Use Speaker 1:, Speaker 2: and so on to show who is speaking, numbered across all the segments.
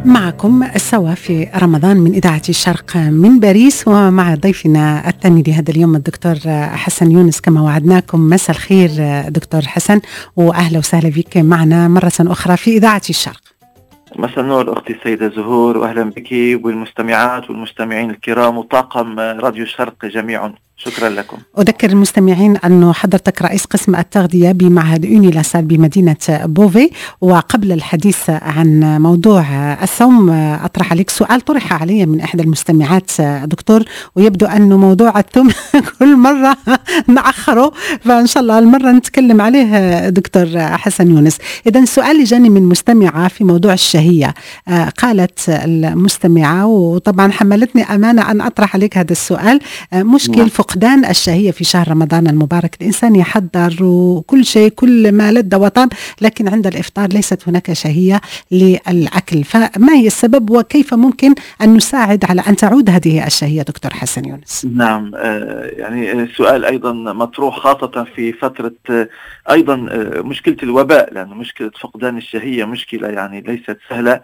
Speaker 1: معكم سوا في رمضان من إذاعة الشرق من باريس، ومع ضيفنا الثاني لهذا اليوم الدكتور حسن يونس. كما وعدناكم، مساء الخير دكتور حسن، وأهلا وسهلا بك معنا مرة أخرى في إذاعة الشرق.
Speaker 2: مساء النور أختي السيدة زهور، وأهلا بك والمستمعات والمستمعين الكرام وطاقم راديو الشرق جميعا. شكرا لكم. أذكر
Speaker 1: المستمعين أنه حضرتك رئيس قسم التغذية بمعهد يونيلاسال بمدينة بوفي. وقبل الحديث عن موضوع الصوم أطرح عليك سؤال طرح علي من إحدى المستمعات دكتور، ويبدو أنه موضوع الثوم كل مرة نأخره، فإن شاء الله المرة نتكلم عليه دكتور حسن يونس. إذن السؤال اللي جاني من مستمعة في موضوع الشهية، قالت المستمعة، وطبعا حملتني أمانة أن أطرح عليك هذا السؤال، مشكل فقدان الشهية في شهر رمضان المبارك. الإنسان يحضر وكل شيء، كل ما لذ وطاب، لكن عند الإفطار ليست هناك شهية للأكل، فما هي السبب وكيف ممكن أن نساعد على أن تعود هذه الشهية دكتور حسن يونس؟
Speaker 2: نعم، يعني سؤال أيضا مطروح خاصة في فترة أيضا مشكلة الوباء، لأن مشكلة فقدان الشهية مشكلة يعني ليست سهلة،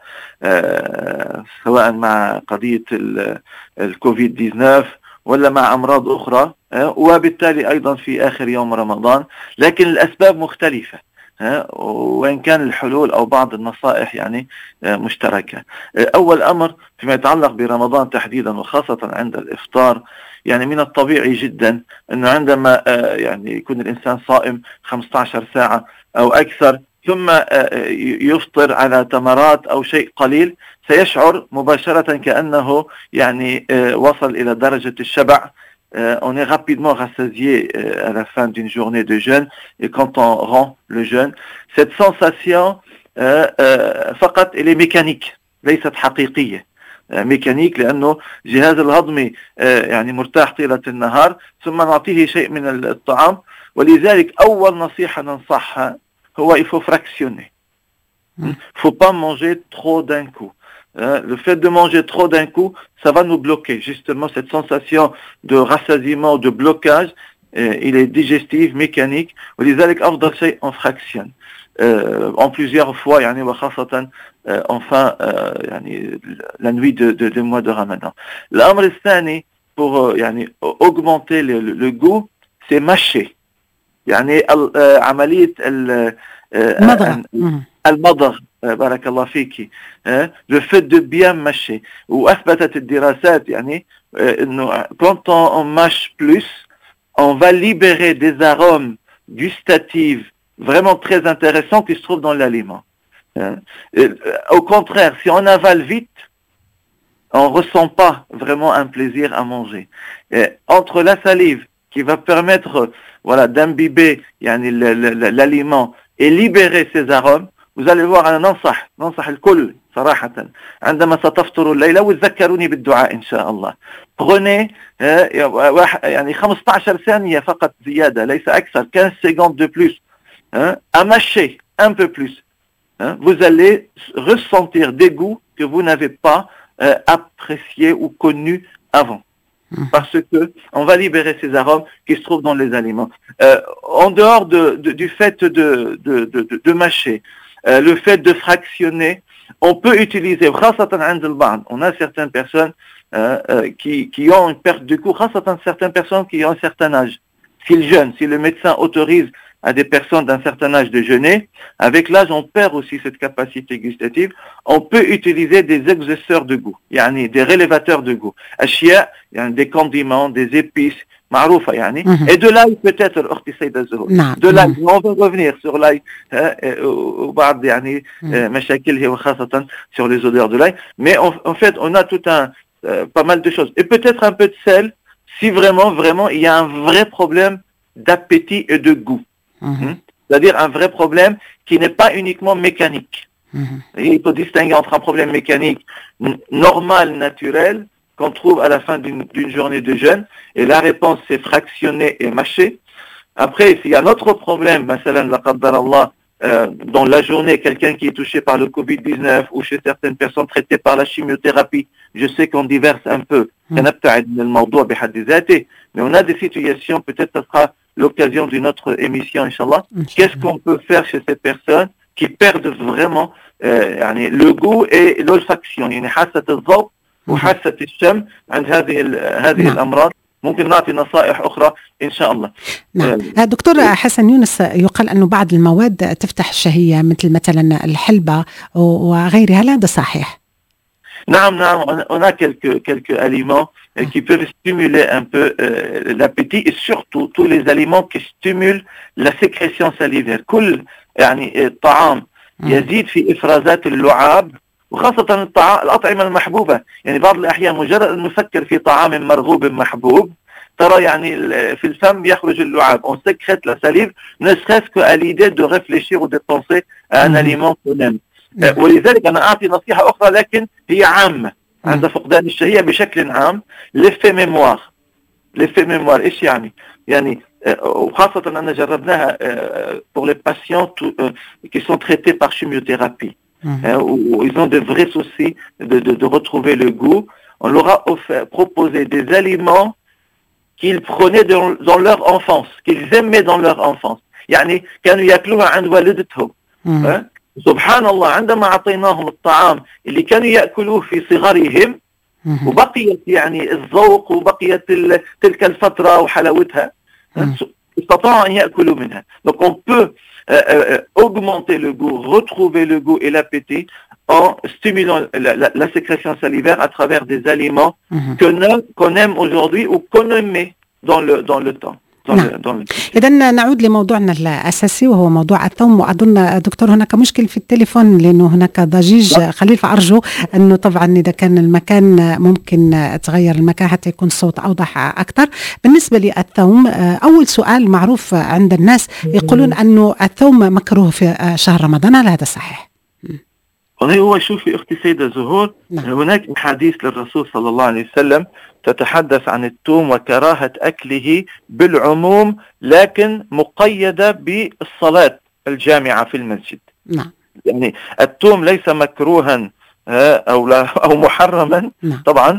Speaker 2: سواء مع قضية الكوفيد 19 ولا مع أمراض أخرى، وبالتالي أيضا في آخر يوم رمضان، لكن الأسباب مختلفة، وإن كان الحلول أو بعض النصائح يعني مشتركة. أول أمر فيما يتعلق برمضان تحديدا وخاصة عند الإفطار، يعني من الطبيعي جدا أنه عندما يعني يكون الإنسان صائم 15 ساعة أو أكثر ثم يفطر على تمرات أو شيء قليل، سيشعر مباشرة كأنه يعني وصل إلى درجة الشبع. On est rapidement rassasié à la fin d'une journée de jeûne, et quand on rend le jeûne, cette sensation فقط elle est mécanique ليست حقيقية. ميكانيك لأنه جهاز الهضمي يعني مرتاح طيلة النهار، ثم نعطيه شيء من الطعام، ولذلك أول نصيحة ننصحها هو il faut fractionner. Faut pas manger trop d'un coup. Le fait de manger trop d'un coup, ça va nous bloquer. Justement, cette sensation de rassasiement, de blocage, il est digestif, mécanique. ولذلك أفضل شيء on fractionne en plusieurs fois, يعني وخاصة enfin يعني la nuit de mois de Ramadan. الأمر الثاني pour يعني augmenter le goût, c'est mâcher. يعني عملية المضغ. بارك الله فيك. le fait de bien mâcher. وأثبتت الدراسات يعني إنه quand on mâche plus, on va libérer des arômes gustatifs vraiment très intéressants qui se trouvent dans l'aliment. Au contraire, si on avale vite, on ressent pas vraiment un plaisir à manger. Entre la salive qui va permettre voilà d'imbiber يعني l'aliment et libérer ces arômes, vous allez voir. أنا ننصح الكل صراحة عندما ستفطروا الليلة، وتذكروني بالدعاء إن شاء الله. prenez يعني 15 ثانية فقط زيادة، ليس أكثر، 15 secondes de plus, à mâcher un peu plus. Vous allez ressentir des goûts que vous n'avez pas appréciés ou connus avant. Parce que on va libérer ces arômes qui se trouvent dans les aliments. En dehors du fait de mâcher, le fait de fractionner, on peut utiliser, on a certaines personnes qui ont une perte de goût, certaines personnes qui ont un certain âge. S'ils jeûnent, si le médecin autorise à des personnes d'un certain âge de jeûner, avec l'âge on perd aussi cette capacité gustative. On peut utiliser des exhausteurs de goût, يعني des révélateurs de goût, أشياء يعني des condiments, des épices معروفة يعني, et de l'ail peut-être أختي السيدة زهور, de l'ail. On va revenir sur l'ail وبعض يعني مشاكله وخاصة sur les odeurs de l'ail, mais en fait on a tout pas mal de choses, et peut-être un peu de sel si vraiment il y a un vrai problème d'appétit et de goût. C'est-à-dire un vrai problème qui n'est pas uniquement mécanique. Il faut distinguer entre un problème mécanique normal, naturel, qu'on trouve à la fin d'une journée de jeûne, et la réponse c'est fractionner et mâcher. Après, s'il y a un autre problème, dans la journée, quelqu'un qui est touché par le Covid-19 ou chez certaines personnes traitées par la chimiothérapie, je sais qu'on diverse un peu, mais on a des situations, peut-être ça sera l'occasion d'une autre émission, Inch'Allah. Qu'est-ce qu'on peut faire chez ces personnes qui perdent vraiment يعني le goût et l'olfaction، يعني حاسة الذوق وحاسة الشم عند هذه الأمراض. ممكن نعطي نصائح أخرى إن شاء الله.
Speaker 1: نعم. دكتور حسن يونس، يقال أنه بعض المواد تفتح الشهية مثلا الحلبة وغيرها، هل هذا صحيح؟
Speaker 2: نعم، on a quelques aliments qui peuvent stimuler un peu l'appétit et surtout tous les aliments qui stimulent la sécrétion salivaire. كل يعني الطعام يزيد في إفرازات اللعاب، وخاصة الأطعمة المحبوبة. يعني بعض الأحيان مجرد أن نفكر في طعام مرغوب محبوب، ترى يعني في الفم يخرج اللعاب. On sécrète la salive ne serait-ce qu'à l'idée de réfléchir ou de penser à un aliment qu'on aime. ولذلك أنا أعطي نصيحة أخرى لكن هي عامة عند فقدان الشهية بشكل عام. l'effet mémoire إيش يعني وخاصة أن جربناها pour les patients qui sont traités par chimiothérapie. Où ils ont de vrais soucis de retrouver le goût. On leur a proposé des aliments qu'ils prenaient dans leur enfance, qu'ils aimaient dans leur enfance. يعني كانوا يأكلوها عند والدتهم. سبحان الله، عندما أعطيناهم الطعام اللي كانوا يأكلوه في صغرهم وبقيت يعني الذوق وبقيت تلك الفترة وحلاوتها، استطاعوا أن يأكلوا منها. Donc on peut augmenter le goût, retrouver le goût et l'appétit en stimulant la sécrétion salivaire à travers des aliments qu'on aime aujourd'hui ou qu'on aimait dans le temps.
Speaker 1: إذا نعود لموضوعنا الأساسي وهو موضوع الثوم. وأظن دكتور هناك مشكل في التليفون لأنه هناك ضجيج خليل، فأرجو أنه طبعا إذا كان المكان ممكن تغير المكان حتى يكون الصوت أوضح أكثر. بالنسبة للثوم، أول سؤال معروف عند الناس يقولون أنه الثوم مكروه في شهر رمضان، هل هذا صحيح؟
Speaker 2: هو شوفي أختي سيدة زهور، هناك حديث للرسول صلى الله عليه وسلم تتحدث عن الثوم وكراهة أكله بالعموم، لكن مقيدة بالصلاة الجامعة في المسجد. يعني الثوم ليس مكروها أو محرما طبعا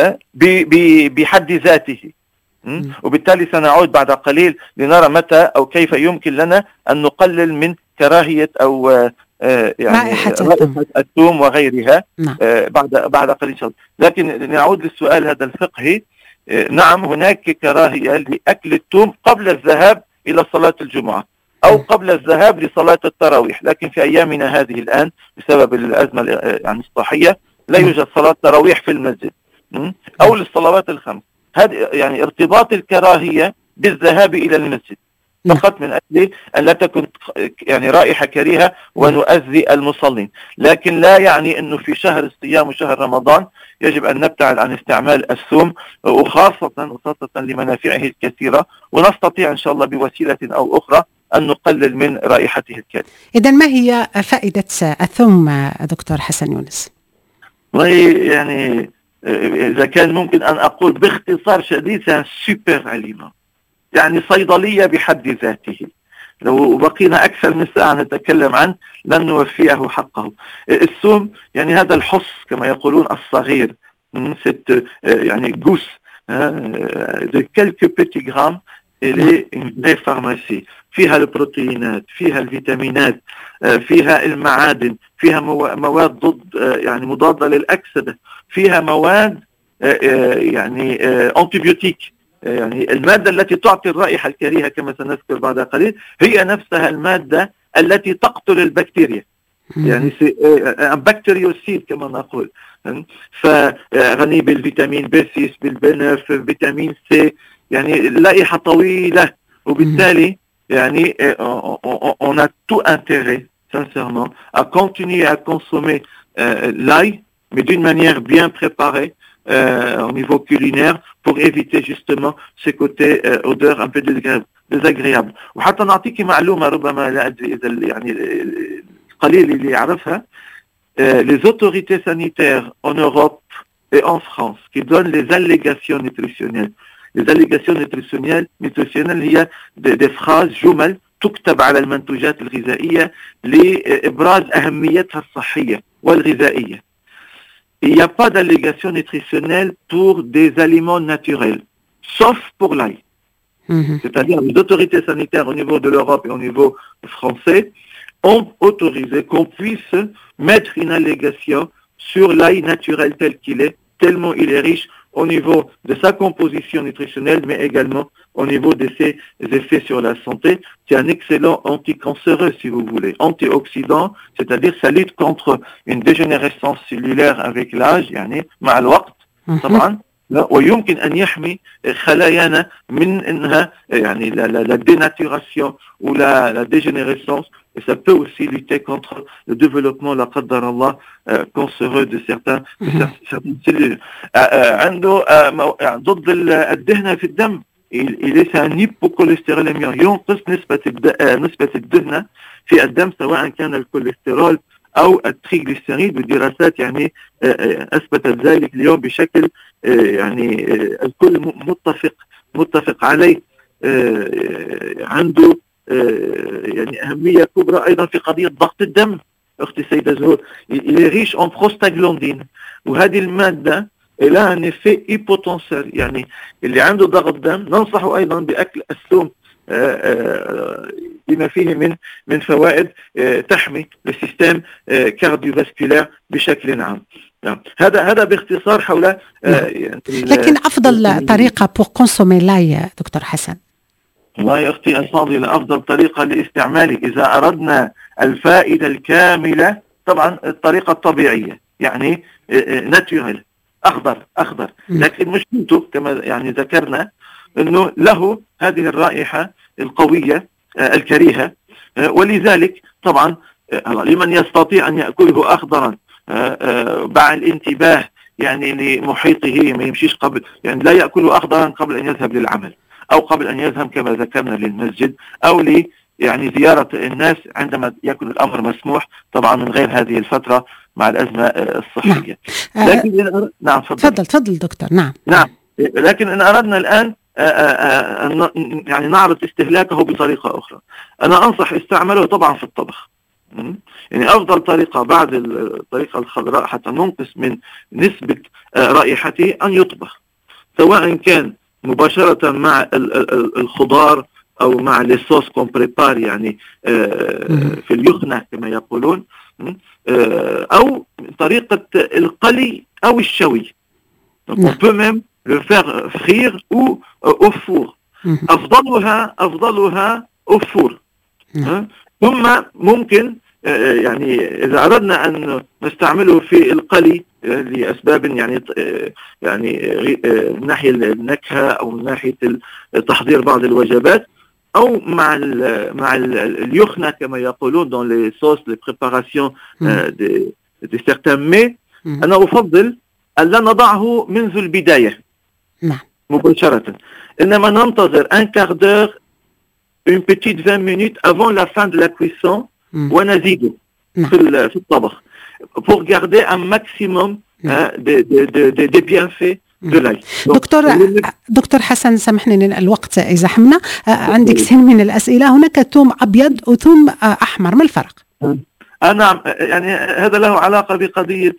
Speaker 2: بحد ذاته. وبالتالي سنعود بعد قليل لنرى متى أو كيف يمكن لنا أن نقلل من كراهية أو يعني رائحة الثوم وغيرها بعد قليل. لكن نعود للسؤال هذا الفقهي. نعم، هناك كراهية لأكل الثوم قبل الذهاب إلى صلاة الجمعة أو قبل الذهاب لصلاة التراويح، لكن في أيامنا هذه الآن بسبب الأزمة يعني الصحية لا يوجد صلاة تراويح في المسجد أو للصلوات الخمس. هذا يعني ارتباط الكراهية بالذهاب إلى المسجد فقط من أجل أن لا تكون يعني رائحة كريهة ونؤذي المصلين، لكن لا يعني أنه في شهر الصيام وشهر رمضان يجب أن نبتعد عن استعمال الثوم، وخاصة لمنافعه الكثيرة، ونستطيع إن شاء الله بوسيلة أو أخرى أن نقلل من رائحته الكريهة.
Speaker 1: إذا ما هي فائدة الثوم دكتور حسن يونس؟
Speaker 2: يعني إذا كان ممكن أن أقول باختصار شديد سان سوبر أليمان، يعني صيدلية بحد ذاته. لو بقينا أكثر من ساعة نتكلم عنه لن نوفيه حقه. الثوم يعني هذا الحص كما يقولون الصغير، يعني جوس de quelques petits grammes، إلى une pharmacie فيها البروتينات، فيها الفيتامينات، فيها المعادن، فيها مواد ضد يعني مضادة للأكسدة، فيها مواد يعني أنتيبيوتيك. يعني المادة التي تعطي الرائحة الكريهة كما سنذكر بعد قليل هي نفسها المادة التي تقتل البكتيريا، يعني بكتيريوسيد كما نقول. فغني بالفيتامين B6 بالB9 فيتامين C، يعني لائحة طويلة. وبالتالي يعني on a tout intérêt sincèrement à continuer à consommer l'ail, mais d'une manière bien préparée au niveau culinaire pour éviter justement ce côté odeur un peu désagréable. وحتى نعطيك معلومة ربما لا أدري إذا يعني القليل اللي يعرفها، les autorités sanitaires en Europe et en France qui donnent les allégations nutritionnelles. Les allégations nutritionnelles هي des phrases جمل تكتب على المنتوجات الغذائية لإبراز أهميتها الصحية والغذائية. Il n'y a pas d'allégation nutritionnelle pour des aliments naturels, sauf pour l'ail. C'est-à-dire les autorités sanitaires au niveau de l'Europe et au niveau français ont autorisé qu'on puisse mettre une allégation sur l'ail naturel tel qu'il est, tellement il est riche au niveau de sa composition nutritionnelle, mais également au niveau de ses effets sur la santé. C'est un excellent anticancéreux, si vous voulez, antioxydant, c'est-à-dire ça lutte contre une dégénérescence cellulaire avec l'âge, يعني مع الوقت طبعا. ويمكن أن يحمي خلايانا من إنها يعني la dénaturation ou la dégénérescence, et ça peut aussi lutter contre le développement, la قدر الله, cancéreux de certaines cellules. عنده ضد الدهنة في الدم. Il est un hypocholestérolémien, ينقص نسبة الدهنة في الدم سواء كان الكوليسترول أو التريغليسيريد. والدراسات يعني أثبتت ذلك اليوم بشكل يعني الكل متفق عليه. عنده يعني أهمية كبرى أيضا في قضية ضغط الدم. أختي السيدة زهور، il est riche en prostaglandine، وهذه المادة لها un effet hypotenseur، يعني اللي عنده ضغط دم ننصحه أيضا بأكل الثوم بما فيه من فوائد تحمي السيستم كارديوفاسكولار بشكل عام. هذا باختصار حول
Speaker 1: لكن أفضل طريقة pour consommer l'ail دكتور حسن؟
Speaker 2: والله يا أختي الفاضلة، أفضل طريقة لاستعماله إذا أردنا الفائدة الكاملة طبعا الطريقة الطبيعية، يعني ناتوريل، أخضر. لكن مشكلته كما يعني ذكرنا أنه له هذه الرائحة القوية الكريهة، ولذلك طبعا لمن يستطيع أن يأكله أخضرا مع الانتباه يعني لمحيطه، ما يمشيش قبل، يعني لا يأكله أخضرا قبل أن يذهب للعمل أو قبل أن يذهب كما ذكرنا للمسجد أو يعني زيارة الناس عندما يكون الأمر مسموح، طبعا من غير هذه الفترة مع الأزمة الصحية. لكن نعم
Speaker 1: تفضل دكتور.
Speaker 2: نعم، لكن إن أردنا الآن يعني نعرض استهلاكه بطريقة أخرى، أنا أنصح استعماله طبعا في الطبخ. يعني أفضل طريقة بعد الطريقة الخضراء حتى ننقص من نسبة رائحته أن يطبخ، سواء كان مباشرة مع الخضار أو مع الصوص كون بريبار، يعني في اليخنة كما يقولون، أو طريقة القلي أو الشوي. On peut même le faire frire ou au four. أفضلها au four. ثم ممكن يعني إذا أردنا أن نستعمله في القلي لأسباب يعني من ناحية النكهة أو من ناحية تحضير بعض الوجبات، أو مع اليخنة كما يقولون dans les sauces les préparations de certains mets. أنا أفضل أن لا نضعه منذ البداية مباشرة، إنما ننتظر un quart d'heure, une petite 20 minutes avant la fin de la cuisson ونزيده في الطبخ pour garder un maximum des bienfaits de l'ail.
Speaker 1: دكتور حسن، سامحني الوقت يزحمنا، عندي كثير من الأسئلة. هناك ثوم أبيض وثوم أحمر، ما الفرق؟
Speaker 2: نعم، يعني هذا له علاقة بقضية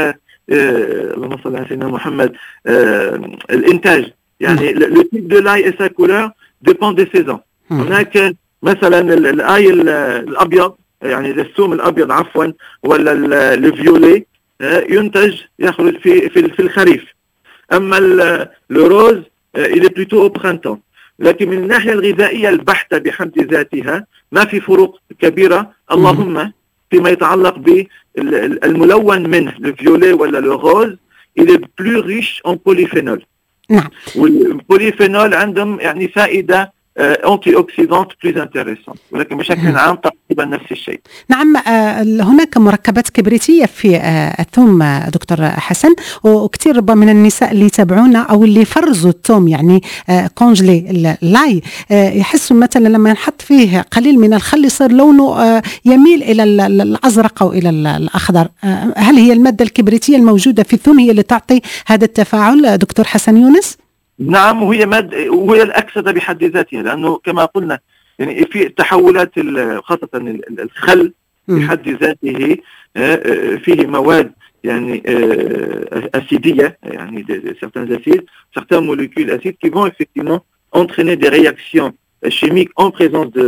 Speaker 2: اللهم صل على سيدنا محمد، الإنتاج. يعني le type de l'ail et sa couleur dépend des saisons. هناك مثلا الآي الأبيض، يعني الثوم الأبيض عفوا، ولا الفيولي ينتج يخرج في الخريف. أما الروز il est plutôt au printemps. لكن من الناحية الغذائية البحتة بحد ذاتها ما في فروق كبيرة، اللهم فيما يتعلق بالملون منه الفيولي ولا الروز il est plus riche en polyphénol.
Speaker 1: نعم،
Speaker 2: والبوليفينول عندهم يعني فائدة أنتي أوكسيدانت بليز انتريسون، ولكن بشكل عام تقريبا نفس الشيء.
Speaker 1: نعم، هناك مركبات كبريتية في الثوم دكتور حسن، وكثير ربما من النساء اللي يتابعونا أو اللي فرزوا الثوم يعني كونجلي لاي يحسوا مثلا لما نحط فيه قليل من الخل يصير لونه يميل إلى الأزرق أو إلى الأخضر. هل هي المادة الكبريتية الموجودة في الثوم هي اللي تعطي هذا التفاعل دكتور حسن يونس؟
Speaker 2: نعم، وهي الأكسدة بحد ذاتها، لأنه كما قلنا يعني في تحولات خاصة الخل بحد ذاته فيه مواد يعني أسيدية، يعني certains acides, certaines molécules acides qui vont effectivement entraîner des réactions chimiques en présence de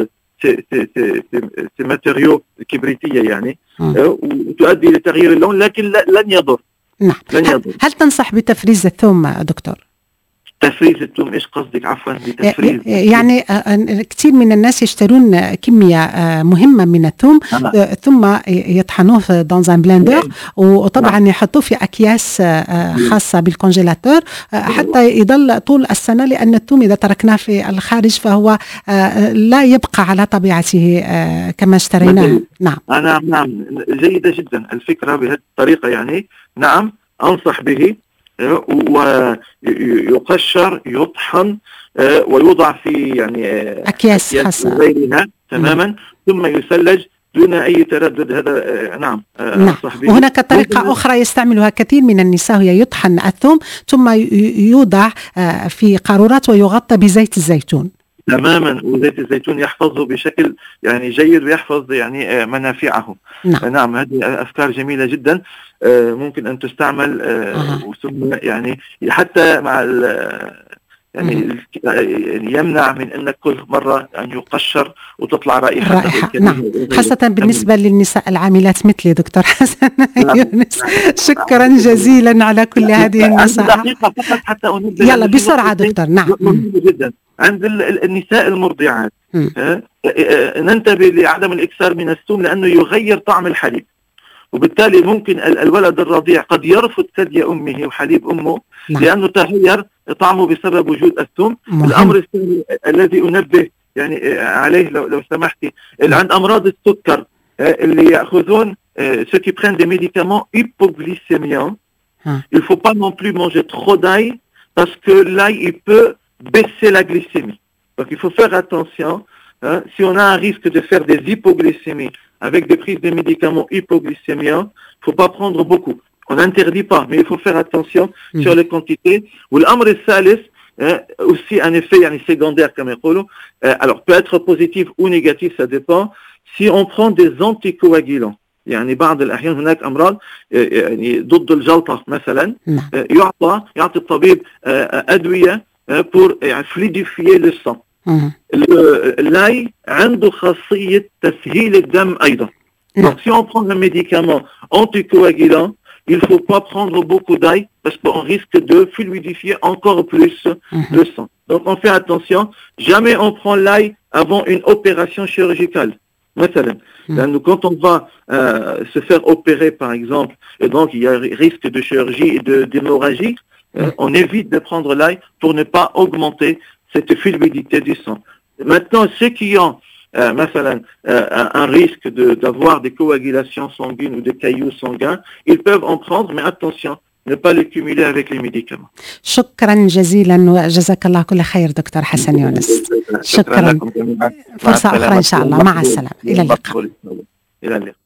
Speaker 2: سي ماتيريو كبريتية يعني، وتؤدي لتغيير اللون، لكن لن يضر.
Speaker 1: نعم. هل تنصح بتفريز الثوم دكتور؟
Speaker 2: تفريز الثوم، ايش قصدك عفوا بتفريز؟
Speaker 1: يعني كثير من الناس يشترون كمية مهمة من الثوم ثم يطحنوه في دون بلندر، وطبعا يحطوه في أكياس خاصة بالكونجيلاتور حتى يضل طول السنة، لأن الثوم إذا تركناه في الخارج فهو لا يبقى على طبيعته كما اشتريناه. نعم.
Speaker 2: نعم جيدة جدا الفكرة بهذه الطريقة يعني. نعم أنصح به، ويقشر يطحن ويوضع في يعني
Speaker 1: أكياس خاصة
Speaker 2: غيرها تماما، ثم يثلج دون أي تردد. هذا نعم.
Speaker 1: وهناك طريقة أخرى يستعملها كثير من النساء، هي يطحن الثوم ثم يوضع في قارورات ويغطى بزيت الزيتون
Speaker 2: تماما، وزيت الزيتون يحفظه بشكل يعني جيد، ويحفظ يعني منافعه. نعم هذه أفكار جميلة جدا، ممكن أن تستعمل وثم يعني حتى مع يعني يمنع من أن كل مرة أن يقشر وتطلع رائحة.
Speaker 1: نعم، خاصة بالنسبة للنساء العاملات مثلي دكتور حسن يونس. شكرا جزيلا على كل هذه النصائح.
Speaker 2: حتى
Speaker 1: يلا بسرعة دكتور. نعم
Speaker 2: جدا. عند النساء المرضعات ننتبه لعدم الإكثار من الثوم، لأنه يغير طعم الحليب، وبالتالي ممكن الولد الرضيع قد يرفض ثدي أمه وحليب أمه لأنه تغير طعمه بسبب وجود الثوم. الأمر الثاني الذي أنبه يعني عليه لو سمحتي، عند أمراض السكر اللي يأخذون ceux qui prennent des médicaments hypoglycémiants, il ne faut pas non plus manger trop d'ail, parce que l'ail il peut baisser la glycémie. Donc il faut faire attention. Si on a un risque de faire des hypoglycémies avec des prises de médicaments hypoglycémiens, il ne faut pas prendre beaucoup. On n'interdit pas, mais il faut faire attention sur les quantités. والأمر الثالث aussi un effet يعني secondaire كما يقولوا. Alors peut être positif ou négatif, ça dépend. Si on prend des anticoagulants، يعني بعض الأحيان هناك أمراض يعني ضد الجلطة مثلا، يعطي الطبيب أدوية pour يعني fluidifier le sang. اللاي عنده خاصية تسهيل الدم أيضا. Donc si on prend un médicament anticoagulant, il ne faut pas prendre beaucoup d'ail parce qu'on risque de fluidifier encore plus le sang. Donc on fait attention, jamais on prend l'ail avant une opération chirurgicale. مثلا quand on va se faire opérer par exemple, et donc il y a risque de chirurgie et d'hémorragie, on évite de prendre l'ail pour ne pas augmenter cette fluidité du sang. Maintenant, ceux qui ont un risque d'avoir des coagulations sanguines ou des cailloux sanguins, ils peuvent en prendre, mais attention, ne pas les cumuler avec les médicaments.
Speaker 1: شكرا جزيلا وجزاك الله كل خير دكتور حسن يونس. شكرا. فرصة أخرى إن شاء الله. مع السلامة. إلى اللقاء.